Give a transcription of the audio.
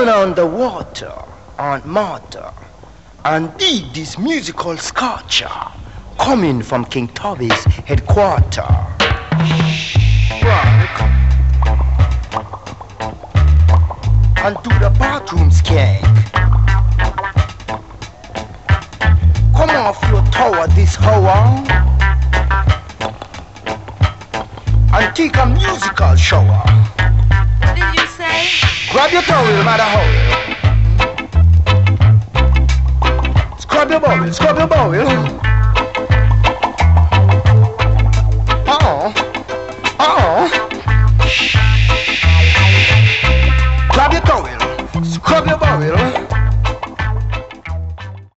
Turn on the water on motor and dig this musical scorcher coming from King Tubby's headquarters. Frank. And to the bathroom skank. Come off your tower this hour and take a musical shower. What did you say? Grab your towel, matter how. Scrub your bowel, scrub your bowel.